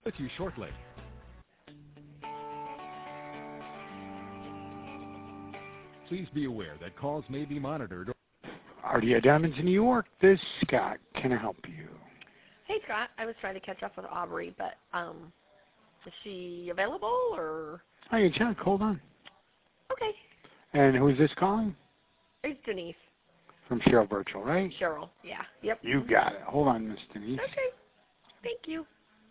With you shortly. Please be aware that calls may be monitored. RDI Diamonds in New York. This is Scott. Can I help you? Hey, Scott. I was trying to catch up with Aubrey, but is she available or? Hi, Jack. Hold on. Okay. And who is this calling? It's Denise. From Cheryl Virtual, right? Cheryl. Yeah. Yep. You got it. Hold on, Miss Denise. Okay. Thank you.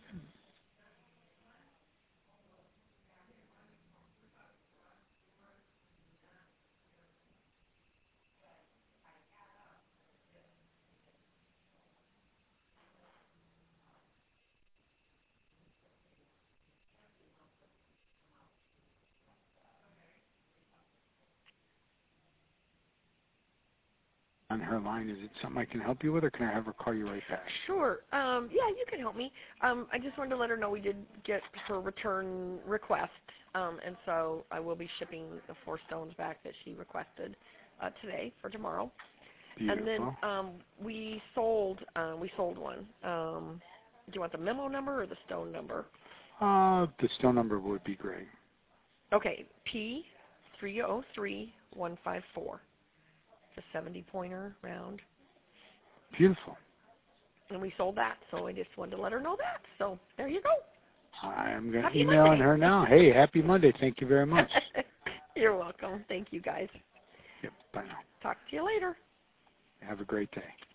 On her line, is it something I can help you with, or can I have her call you right back? Sure. Yeah, you can help me. I just wanted to let her know we did get her return request, and so I will be shipping the 4 stones back that she requested today for tomorrow. Beautiful. And then we sold one. Do you want the memo number or the stone number? The stone number would be great. Okay, P303154. It's a 70-pointer round. Beautiful. And we sold that, so I just wanted to let her know that. So there you go. I'm going to Happy email Monday. her now. Hey, happy Monday. Thank you very much. You're welcome. Thank you, guys. Yep, bye now. Talk to you later. Have a great day.